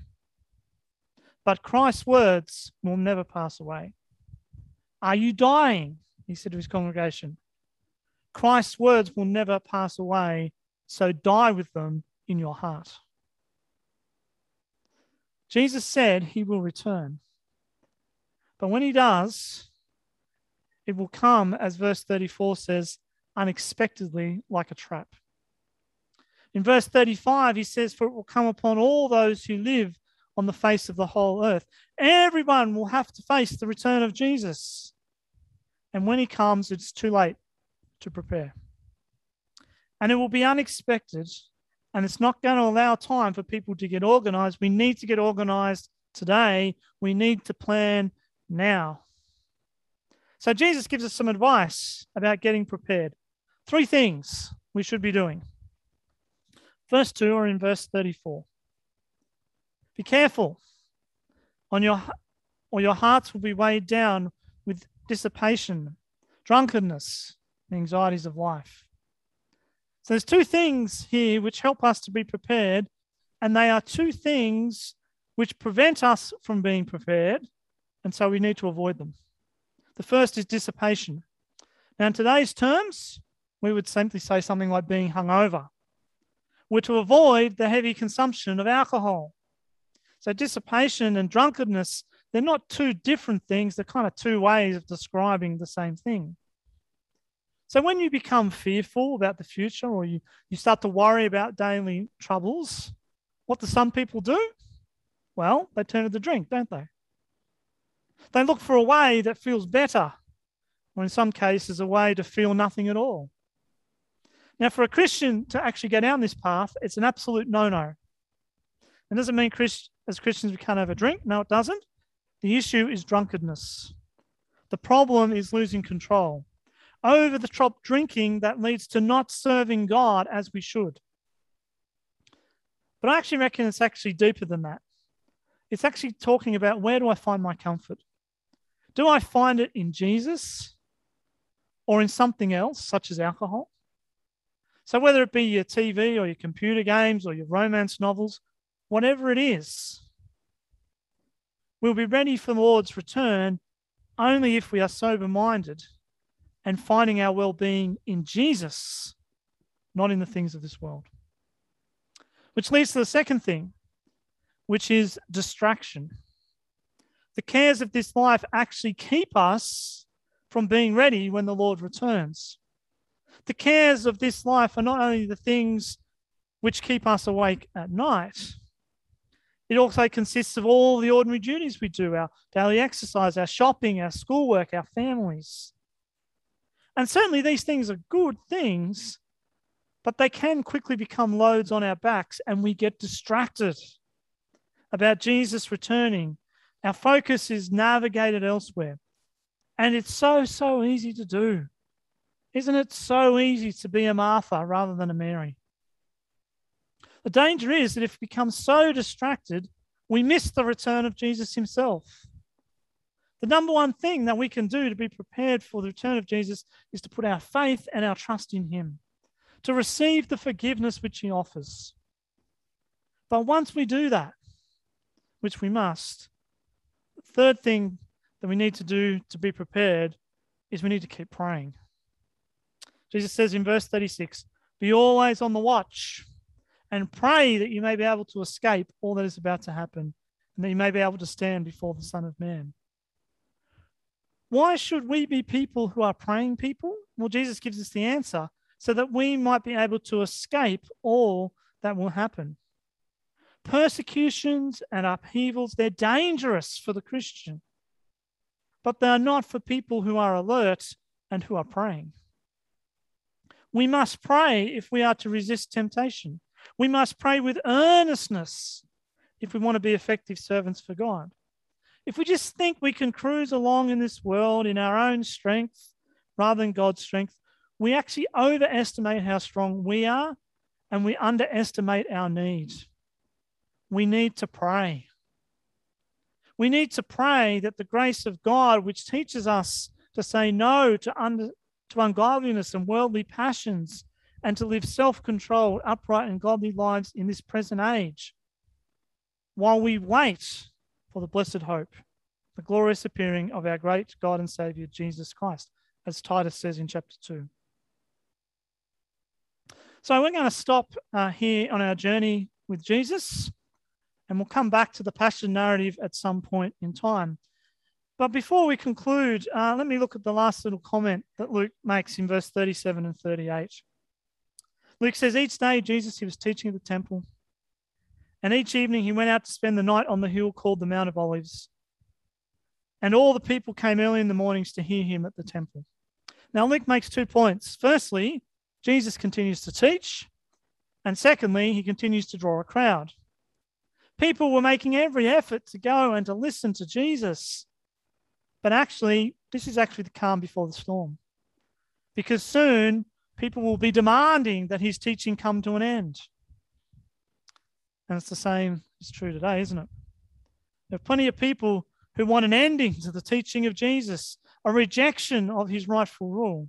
But Christ's words will never pass away. Are you dying?" He said to his congregation. Christ's words will never pass away, so die with them in your heart. Jesus said he will return. But when he does, it will come, as verse thirty-four says, unexpectedly like a trap. In verse thirty-five, he says, "For it will come upon all those who live on the face of the whole earth." Everyone will have to face the return of Jesus. And when he comes, it's too late to prepare. And it will be unexpected, and it's not going to allow time for people to get organized. We need to get organized today. We need to plan now. So Jesus gives us some advice about getting prepared. Three things we should be doing. First two are in verse thirty-four. Be careful, on your, or your hearts will be weighed down with dissipation, drunkenness, and anxieties of life. So there's two things here which help us to be prepared, and they are two things which prevent us from being prepared, and so we need to avoid them. The first is dissipation. Now, in today's terms, we would simply say something like being hungover. We're to avoid the heavy consumption of alcohol. So dissipation and drunkenness, they're not two different things. They're kind of two ways of describing the same thing. So when you become fearful about the future, or you, you start to worry about daily troubles, what do some people do? Well, they turn to the drink, don't they? They look for a way that feels better, or in some cases, a way to feel nothing at all. Now, for a Christian to actually go down this path, it's an absolute no-no. It doesn't mean Christ, as Christians we can't have a drink. No, it doesn't. The issue is drunkenness. The problem is losing control. Over the top drinking that leads to not serving God as we should. But I actually reckon it's actually deeper than that. It's actually talking about, where do I find my comfort? Do I find it in Jesus or in something else, such as alcohol? So whether it be your T V or your computer games or your romance novels, whatever it is, we'll be ready for the Lord's return only if we are sober-minded and finding our well-being in Jesus, not in the things of this world. Which leads to the second thing, which is distraction. The cares of this life actually keep us from being ready when the Lord returns. The cares of this life are not only the things which keep us awake at night, it also consists of all the ordinary duties we do, our daily exercise, our shopping, our schoolwork, our families. And certainly these things are good things, but they can quickly become loads on our backs and we get distracted about Jesus returning. Our focus is navigated elsewhere. And it's so, so easy to do. Isn't it so easy to be a Martha rather than a Mary? The danger is that if we become so distracted, we miss the return of Jesus himself. The number one thing that we can do to be prepared for the return of Jesus is to put our faith and our trust in him, to receive the forgiveness which he offers. But once we do that, which we must, the third thing that we need to do to be prepared is we need to keep praying. Jesus says in verse thirty-six, be always on the watch and pray that you may be able to escape all that is about to happen and that you may be able to stand before the Son of Man. Why should we be people who are praying people? Well, Jesus gives us the answer so that we might be able to escape all that will happen. Persecutions and upheavals, they're dangerous for the Christian, but they are not for people who are alert and who are praying. We must pray if we are to resist temptation. We must pray with earnestness if we want to be effective servants for God. If we just think we can cruise along in this world in our own strength rather than God's strength, we actually overestimate how strong we are and we underestimate our need. We need to pray. We need to pray that the grace of God, which teaches us to say no to, under, to ungodliness and worldly passions and to live self-controlled, upright and godly lives in this present age, while we wait for the blessed hope, the glorious appearing of our great God and Saviour, Jesus Christ, as Titus says in chapter two. So we're going to stop uh, here on our journey with Jesus, and we'll come back to the Passion narrative at some point in time. But before we conclude, uh, let me look at the last little comment that Luke makes in verse thirty-seven and thirty-eight. Luke says, each day Jesus, he was teaching at the temple, and each evening he went out to spend the night on the hill called the Mount of Olives. And all the people came early in the mornings to hear him at the temple. Now, Luke makes two points. Firstly, Jesus continues to teach. And secondly, he continues to draw a crowd. People were making every effort to go and to listen to Jesus. But actually, this is actually the calm before the storm. Because soon, people will be demanding that his teaching come to an end. And it's the same is true today, isn't it? There are plenty of people who want an ending to the teaching of Jesus, a rejection of his rightful rule.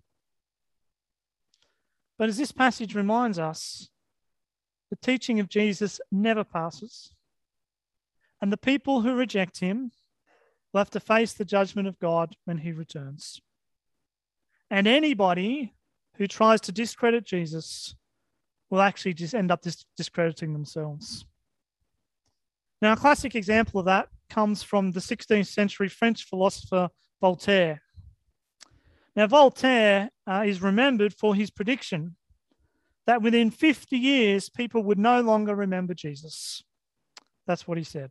But as this passage reminds us, the teaching of Jesus never passes. And the people who reject him will have to face the judgment of God when he returns. And anybody who tries to discredit Jesus will actually just end up dis- discrediting themselves. Now, a classic example of that comes from the sixteenth century French philosopher Voltaire. Now, Voltaire uh, is remembered for his prediction that within fifty years, people would no longer remember Jesus. That's what he said.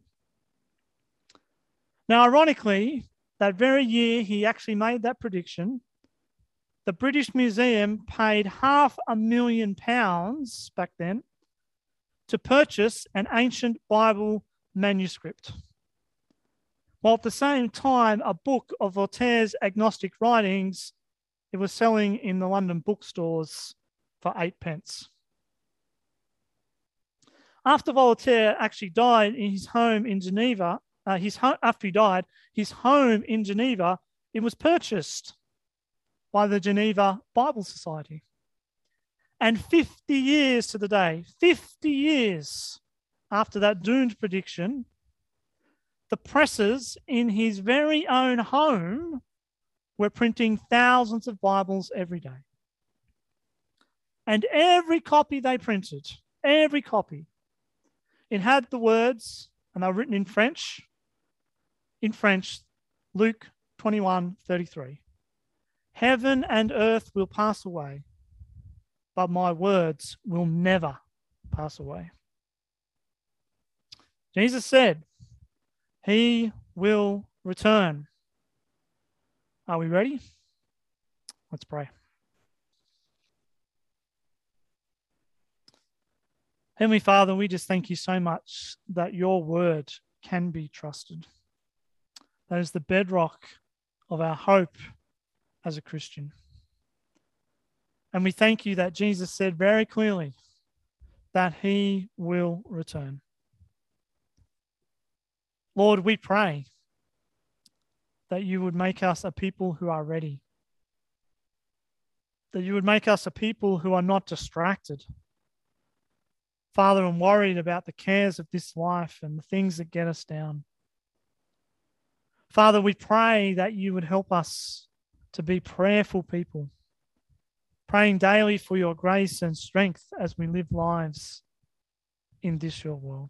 Now, ironically, that very year he actually made that prediction, the British Museum paid half a million pounds back then to purchase an ancient Bible manuscript, while at the same time a book of Voltaire's agnostic writings, it was selling in the London bookstores for eight pence. After Voltaire actually died in his home in Geneva, uh, his ho- after he died, his home in Geneva, it was purchased by the Geneva Bible Society. And fifty years to the day, fifty years after that doomed prediction, the presses in his very own home were printing thousands of Bibles every day. And every copy they printed, every copy, it had the words, and they were written in French, in French, Luke twenty-one thirty-three. Heaven and earth will pass away, but my words will never pass away. Jesus said, he will return. Are we ready? Let's pray. Heavenly Father, we just thank you so much that your word can be trusted. That is the bedrock of our hope as a Christian. And we thank you that Jesus said very clearly that he will return. Lord, we pray that you would make us a people who are ready, that you would make us a people who are not distracted, Father, and worried about the cares of this life and the things that get us down. Father, we pray that you would help us to be prayerful people, praying daily for your grace and strength as we live lives in this your world.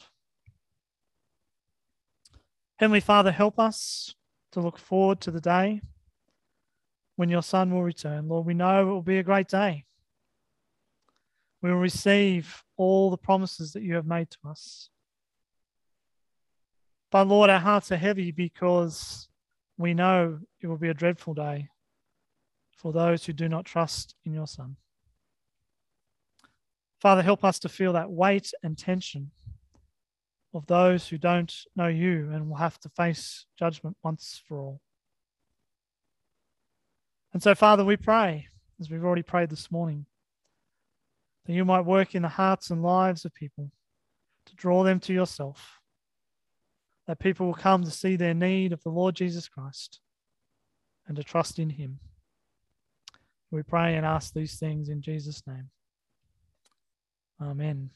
Heavenly Father, help us to look forward to the day when your Son will return. Lord, we know it will be a great day. We will receive all the promises that you have made to us. But Lord, our hearts are heavy because we know it will be a dreadful day for those who do not trust in your Son. Father, help us to feel that weight and tension of those who don't know you and will have to face judgment once for all. And so, Father, we pray, as we've already prayed this morning, that you might work in the hearts and lives of people to draw them to yourself, that people will come to see their need of the Lord Jesus Christ and to trust in him. We pray and ask these things in Jesus' name. Amen.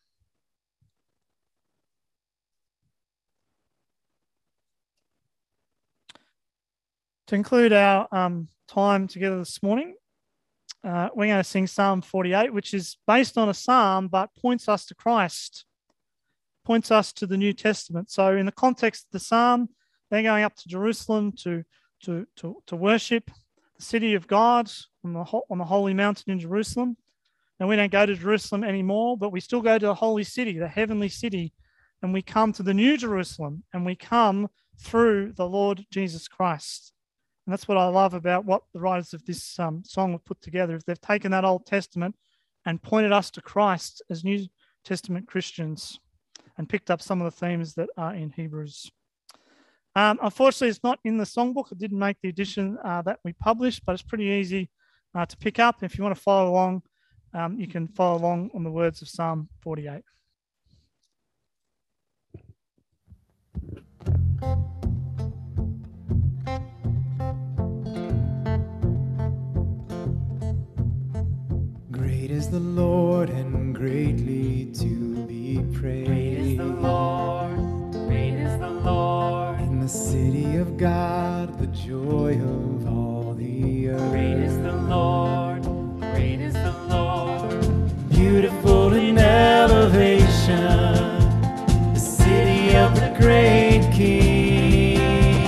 To conclude our um, time together this morning, uh, we're going to sing Psalm forty-eight, which is based on a psalm but points us to Christ, points us to the New Testament. So in the context of the psalm, they're going up to Jerusalem to, to, to, to worship the city of God on the, on the holy mountain in Jerusalem. Now, we don't go to Jerusalem anymore, but we still go to the holy city, the heavenly city, and we come to the New Jerusalem, and we come through the Lord Jesus Christ. And that's what I love about what the writers of this um, song have put together, is they've taken that Old Testament and pointed us to Christ as New Testament Christians and picked up some of the themes that are in Hebrews. Um, unfortunately, it's not in the songbook. It didn't make the edition uh, that we published, but it's pretty easy uh, to pick up. If you want to follow along, um, you can follow along on the words of Psalm forty-eight. Great is the Lord and greatly to be praised. Great is the Lord, great is the Lord. In the city of God, the joy of all the earth. Great is the Lord, great great King.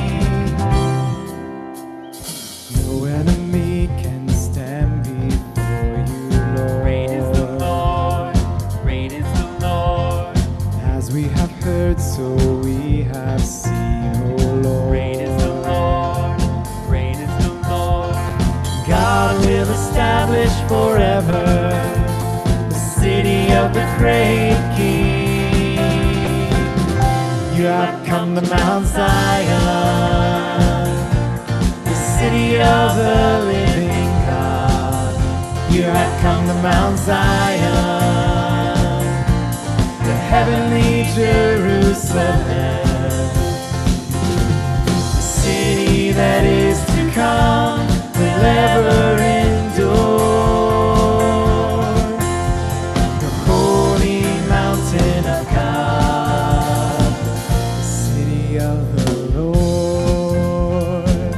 No enemy can stand before you, Lord. Great is the Lord, great is the Lord. As we have heard, so we have seen, O Lord. Great is the Lord, great is the Lord. God will establish forever the city of the great King. You have come to Mount Zion, the city of the living God. You have come to Mount Zion, the heavenly Jerusalem, the city that is to come will ever endure, the holy mountain of God, the city of the Lord.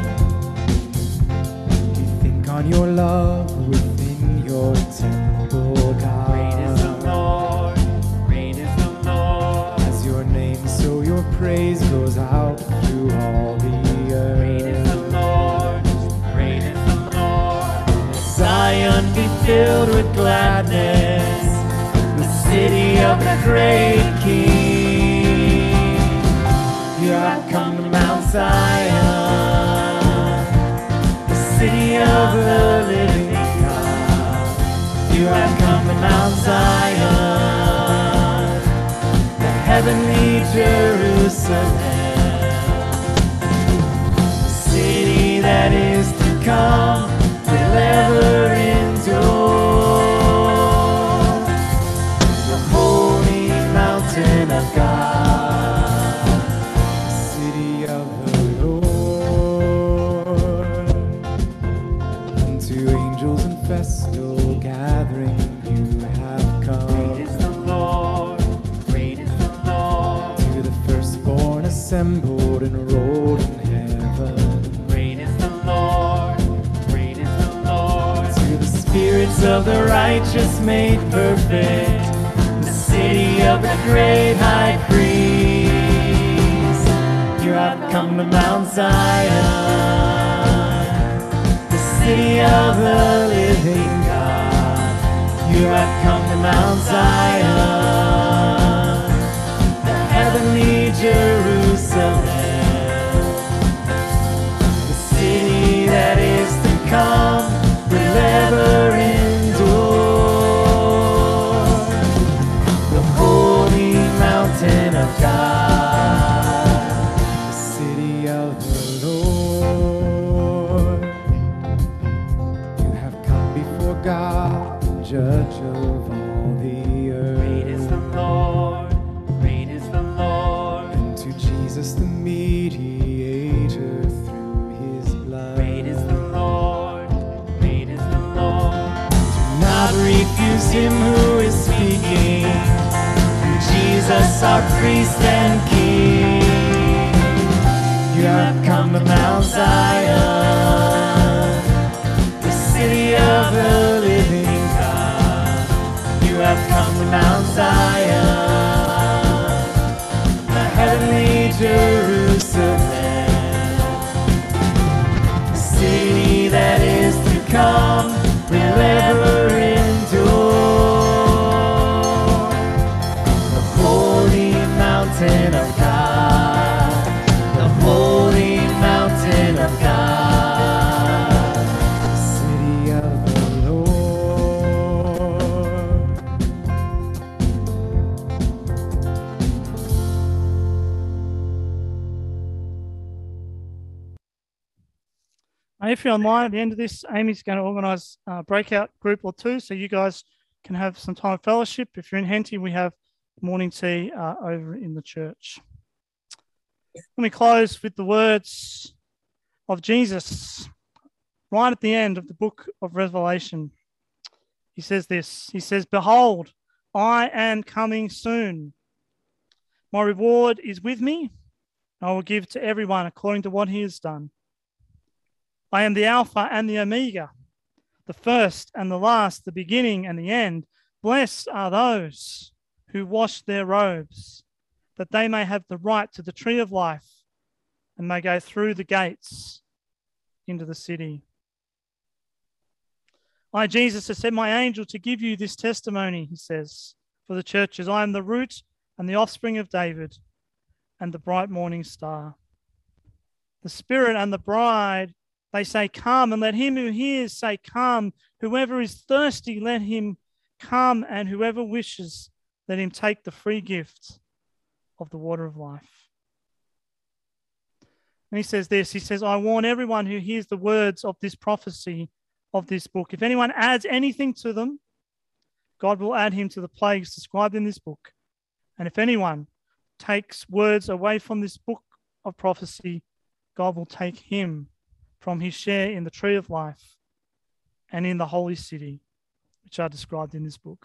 You think on your love within your temple, God. Great is the Lord, great is the Lord. As your name, so your praise goes out through all the Great is earth. the Lord, great is the Lord. Zion be filled with gladness, the city of the great King. You have come to Mount Zion, the city of the living God. You have come to Mount Zion, the heavenly Jerusalem, the city that is to come will ever endure, the holy mountain of God, the city of the Lord. Unto angels in festal gathering you have Great come, is the Lord, great is the Lord. to the firstborn assembled and enrolled in heaven. Great is the Lord, great is the Lord. To the spirits of the righteous made perfect, the city of the great high priest. You have come to Mount Zion, the city of the living God. You have come to Mount Zion, the heavenly Jerusalem, the city that is to come will ever endure, the holy mountain of God, the city of the Lord. You have come before God, judge of all the Great is the earth, Lord, great is the Lord. and to Jesus the mediator through his blood. Great is the Lord, great is the Lord. Do not refuse him who is speaking, through Jesus our priest and king. You have come to Mount Zion, the city of the living God. You have come to Mount Zion, the heavenly Jerusalem, the city that is to come will ever endure, the holy mountain of God, the holy mountain of God, the city of the Lord. Uh, If you're online at the end of this, Amy's going to organise a breakout group or two so you guys can have some time of fellowship. If you're in Henty, we have morning tea uh, over in the church. Let me close with the words of Jesus right at the end of the book of Revelation. He says this, he says, "Behold, I am coming soon. My reward is with me. I will give to everyone according to what he has done. I am the Alpha and the Omega, the first and the last, the beginning and the end. Blessed are those who wash their robes, that they may have the right to the tree of life and may go through the gates into the city. I, Jesus, have sent my angel to give you this testimony, he says, for the churches. I am the root and the offspring of David and the bright morning star. The Spirit and the bride, they say, come, and let him who hears say, come. Whoever is thirsty, let him come, and whoever wishes, let him take the free gift of the water of life. And he says this, he says, I warn everyone who hears the words of this prophecy of this book. If anyone adds anything to them, God will add him to the plagues described in this book. And if anyone takes words away from this book of prophecy, God will take him from his share in the tree of life and in the holy city, which are described in this book.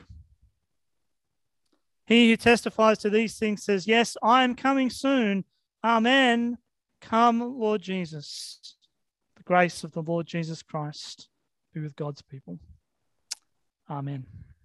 He who testifies to these things says, yes, I am coming soon. Amen. Come, Lord Jesus. The grace of the Lord Jesus Christ be with God's people. Amen.